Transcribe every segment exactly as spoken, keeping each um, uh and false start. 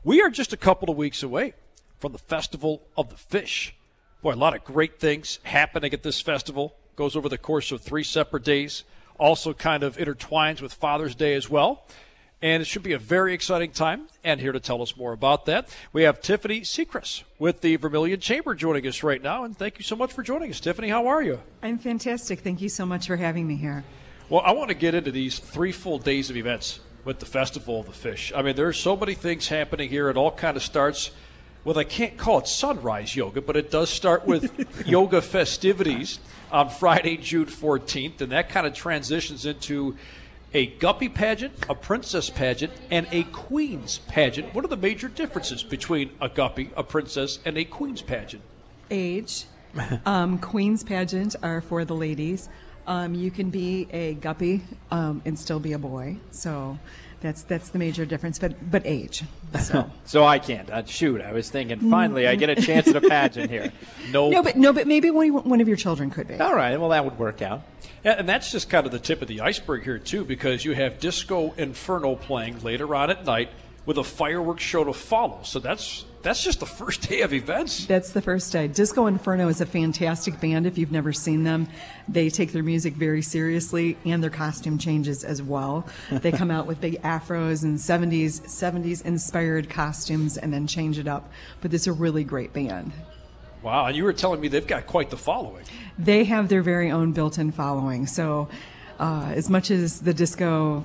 We are just a couple of weeks away from the Festival of the Fish. Boy, a lot of great things happening at this festival. Goes over the course of three separate days. Also kind of intertwines with Father's Day as well. And it should be a very exciting time. And here to tell us more about that, we have Tiffany Sechrest with the Vermilion Chamber joining us right now. And thank you so much for joining us. Tiffany, how are you? I'm fantastic. Thank you so much for having me here. Well, I want to get into these three full days of events with the Festival of the Fish. I mean, there's so many things happening here. It all kind of starts with, I can't call it sunrise yoga, but it does start with yoga festivities on Friday, June fourteenth, and that kind of transitions into a guppy pageant, a princess pageant, and a queen's pageant. What are the major differences between a guppy, a princess, and a queen's pageant? Age. um, queen's pageant are for the ladies. Um, you can be a guppy um, and still be a boy. So that's that's the major difference, but but age. So, so I can't. Uh, shoot, I was thinking, finally, I get a chance at a pageant here. No, no, but no, but maybe one, one of your children could be. All right, well, that would work out. Yeah, and that's just kind of the tip of the iceberg here, too, because you have Disco Inferno playing later on at night with a fireworks show to follow. So that's that's just the first day of events. That's the first day. Disco Inferno is a fantastic band if you've never seen them. They take their music very seriously, and their costume changes as well. They come out with big afros and seventies seventies inspired costumes and then change it up. But it's a really great band. Wow, and you were telling me they've got quite the following. They have their very own built-in following. So uh, as much as the disco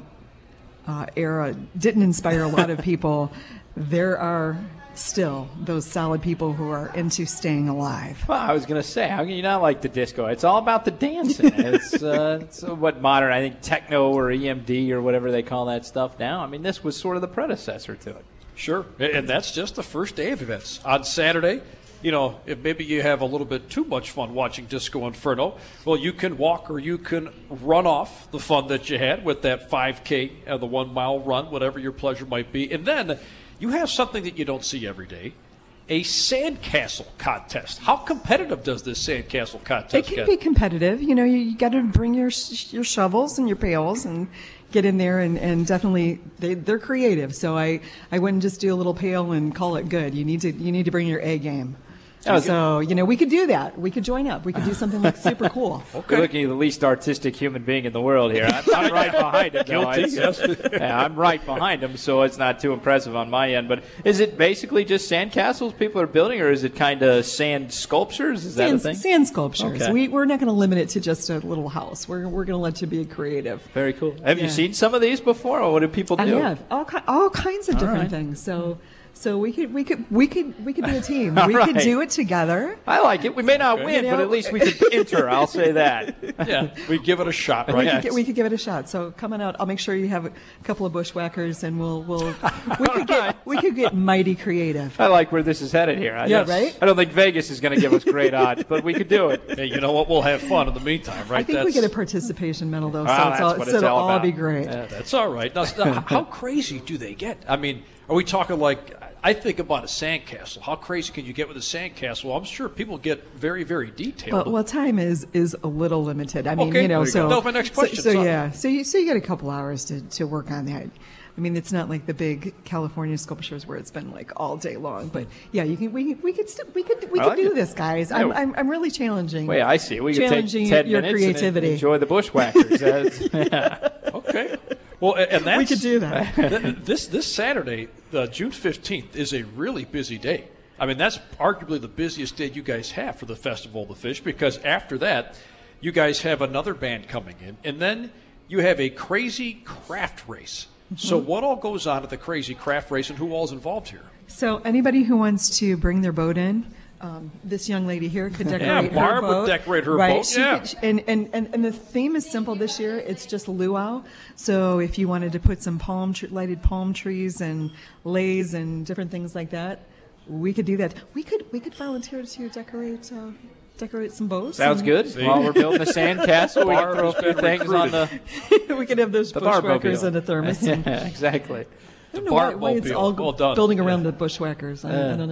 uh, era didn't inspire a lot of people, there are still those solid people who are into staying alive. Well, I was going to say, how can you not like the disco? It's all about the dancing. It's, uh, it's what modern, I think, techno or E M D or whatever they call that stuff now. I mean, this was sort of the predecessor to it. Sure, and that's just the first day of events. On Saturday, you know, if maybe you have a little bit too much fun watching Disco Inferno, well, you can walk or you can run off the fun that you had with that five K and the one-mile run, whatever your pleasure might be. And then you have something that you don't see every day, a sandcastle contest. How competitive does this sandcastle contest get? It can get? be competitive. You know, you, you got to bring your your shovels and your pails and get in there, and, and definitely they, they're creative. So I, I wouldn't just do a little pail and call it good. You need to you need to bring your A game. Oh, so, you know, we could do that. We could join up. We could do something like super cool. Okay. You're looking at the least artistic human being in the world here. I'm, I'm right behind him. Guilty, yes. Yeah, I'm right behind him, so it's not too impressive on my end. But is it basically just sand castles people are building, or is it kind of sand sculptures? Is sand, that a thing? Sand sculptures. Okay. We, we're not going to limit it to just a little house. We're, we're going to let you be creative. Very cool. Have yeah. you seen some of these before, or what do people do? I have. All, all kinds of all different right. things. So... So we could we could we could we could do a team. We right. could do it together. I like it. We may not win, you know, but at least we could enter. I'll say that. Yeah, we give it a shot, right? We could, get, we could give it a shot. So coming out, I'll make sure you have a couple of bushwhackers, and we'll we'll we could get right. we could get mighty creative. I like where this is headed here. I yeah, guess. right. I don't think Vegas is going to give us great odds, but we could do it. Hey, you know what? We'll have fun in the meantime, right? I think that's, we get a participation medal though, so, Ah, it's that's all, what so it's it'll all all about. be great. Yeah, that's all right. Now, now, how crazy do they get? I mean, are we talking like? I think about a sandcastle. How crazy can you get with a sandcastle? Well, I'm sure people get very, very detailed. Well, well, time is is a little limited. I mean, Okay, you know, there you so go. That was my next question. So, so So- yeah, so you so you got a couple hours to, to work on that. I mean, it's not like the big California sculptures where it's been like all day long. But yeah, you can we we could st- we could we I could like do it. this, guys. I'm, Yeah. I'm I'm really challenging. Wait, I see. We could take challenging ten your minutes and creativity. enjoy the bushwhackers. That's- yeah. Okay. Well, and that's, We could do that. th- this this Saturday, uh, June fifteenth, is a really busy day. I mean, that's arguably the busiest day you guys have for the Festival of the Fish, because after that, you guys have another band coming in, and then you have a crazy craft race. Mm-hmm. So what all goes on at the crazy craft race, and who all is involved here? So anybody who wants to bring their boat in, um, this young lady here could decorate Yeah, Barb her would boat. decorate her right? boat, She yeah. could- and, and, and, and the theme is simple this year. It's just luau. So if you wanted to put some palm tr- lighted palm trees and leis and different things like that, we could do that. We could we could volunteer to decorate uh, decorate some boats. Sounds and- good. See? While we're building a sandcastle, we can Barb throw a has few been things on the, we could have those the bushwhackers barbmobile. and a thermos. And, Yeah, exactly. I don't know why, why it's Barbmobile. all Well done. building around the bushwhackers. I, I don't know.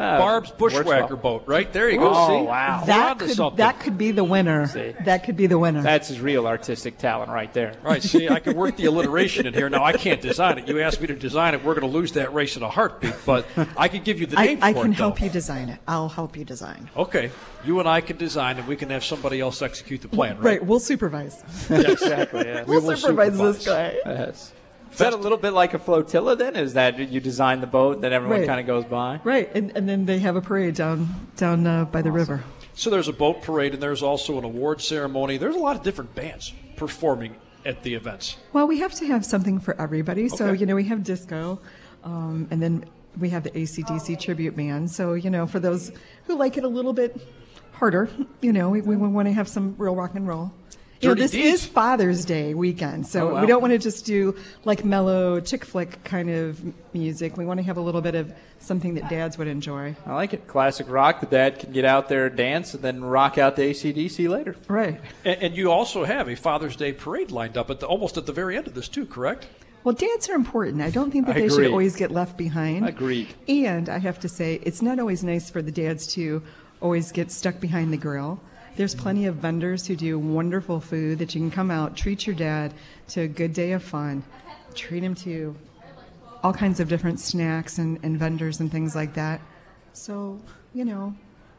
Barb's bushwhacker well. boat, right? There you go. Oh, See? wow. We're That onto could, something. that could be the winner. See. That could be the winner. That's his real artistic talent right there. All right, see, I can work the alliteration in here. Now, I can't design it. You asked me to design it. We're going to lose that race in a heartbeat, but I can give you the I, name I for can it, though. help you design it. I'll help you design. Okay. You and I can design, and we can have somebody else execute the plan, right? Right, we'll supervise. Exactly. Yeah. We'll, will supervise, this supervise. guy. Yes. Is that a little bit like a flotilla then? Is that you design the boat, then everyone Right. kind of goes by? Right, and, and then they have a parade down down uh, by the river. So there's a boat parade, and there's also an award ceremony. There's a lot of different bands performing at the events. Well, we have to have something for everybody. So, Okay. you know, we have disco, um, and then we have the A C D C tribute band. So, you know, for those who like it a little bit harder, you know, we, we want to have some real rock and roll. You know, Dirty this Deeds. is Father's Day weekend, so Oh, wow. we don't want to just do like mellow chick flick kind of music. We want to have a little bit of something that dads would enjoy. I like it. Classic rock. The dad can get out there, dance, and then rock out the A C D C later. Right. And, and you also have a Father's Day parade lined up at the, almost at the very end of this, too, correct? Well, dads are important. I don't think that I they agree. should always get left behind. Agreed. And I have to say, it's not always nice for the dads to always get stuck behind the grill. There's plenty of vendors who do wonderful food that you can come out, treat your dad to a good day of fun, treat him to all kinds of different snacks and, and vendors and things like that. So, you know,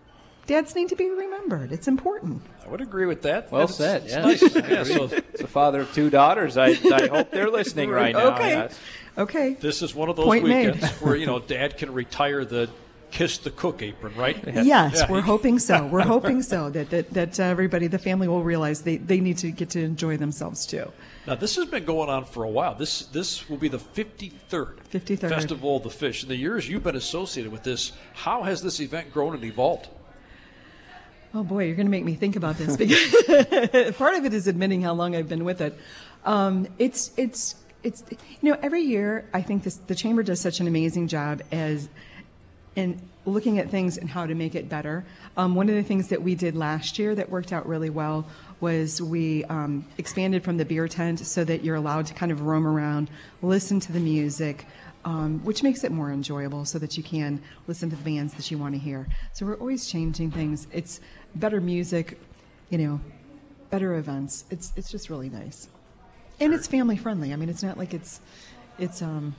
dads need to be remembered. It's important. I would agree with that. Well It's- said. it's Yeah. nice. Yeah, so As a father of two daughters, I, I hope they're listening right now. Okay. Yes. Okay. this is one of those Point made. weekends where, you know, Dad can retire the kiss the cook apron, right? Yes, Yeah. we're hoping so. We're hoping so that, that, that uh, everybody, the family will realize they, they need to get to enjoy themselves too. Now, this has been going on for a while. This this will be the fifty-third, fifty-third. Festival of the Fish. In the years you've been associated with this, how has this event grown and evolved? Oh boy, you're going to make me think about this because part of it is admitting how long I've been with it. Um, it's it's it's you know every year I think this the chamber does such an amazing job as in looking at things and how to make it better. Um, one of the things that we did last year that worked out really well was we um, expanded from the beer tent so that you're allowed to kind of roam around, listen to the music, um, which makes it more enjoyable so that you can listen to the bands that you want to hear. So we're always changing things. It's better music, you know, better events. It's it's just really nice. And it's family friendly. I mean, it's not like it's it's um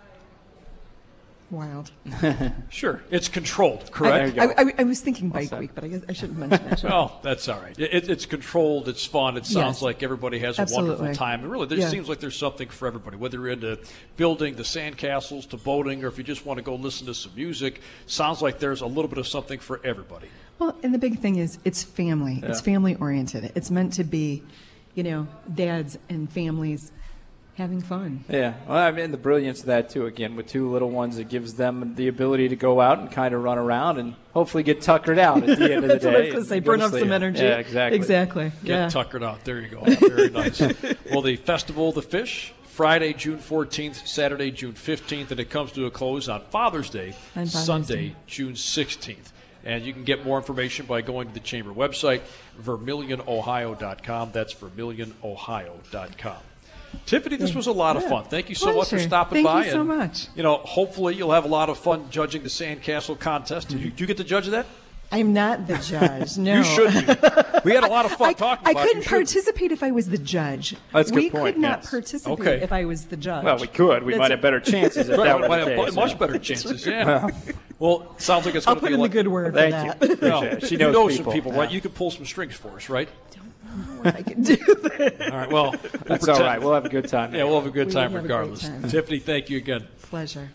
wild. Sure, it's controlled, I, correct? There you go. I, I, I was thinking bike said. week, but I guess I shouldn't mention that. Well, that's all right. It, it's controlled. It's fun. It sounds Yes. like everybody has a Absolutely. wonderful time. And really, there Yeah. seems like there's something for everybody. Whether you're into building, the sandcastles, to boating, or if you just want to go listen to some music, sounds like there's a little bit of something for everybody. Well, and the big thing is it's family. It's Yeah. family oriented. It's meant to be, you know, dads and families having fun. Yeah, well, I mean, the brilliance of that, too, again, with two little ones, it gives them the ability to go out and kind of run around and hopefully get tuckered out at the end of the That's day. what I was going to and say. go Burn to up some sleep. energy. Yeah, exactly. Exactly. Get yeah. tuckered out. There you go. Very nice. Well, the Festival of the Fish, Friday, June fourteenth, Saturday, June fifteenth, and it comes to a close on Father's Day, On Father's Sunday, Day. June sixteenth. And you can get more information by going to the Chamber website, vermilion ohio dot com. That's vermilion ohio dot com. Tiffany, this was a lot of fun. Thank you so much for Pleasure. stopping Thank by. you so and, much. You know, hopefully you'll have a lot of fun judging the Sandcastle contest. Did you, did you get to judge that? I'm not the judge. No. You should be. We had a lot of fun I, talking I about it. couldn't You should. participate if I was the judge. That's a we good point, could not yes. participate Okay. if I was the judge. Well, we could. We That's might it. have better chances if Right, that were might the have case. much better chances, yeah. Well, sounds like it's I'll going to put be in a the lot. good word Thank for you. that. Appreciate Well, it. She you knows know people. some people, Yeah. right? You could pull some strings for us, right? What I can do. All right, well, we'll That's all pretend- right. We'll have a good time. Yeah, we'll have a good We time will have a great regardless. time. Tiffany, thank you again. Pleasure.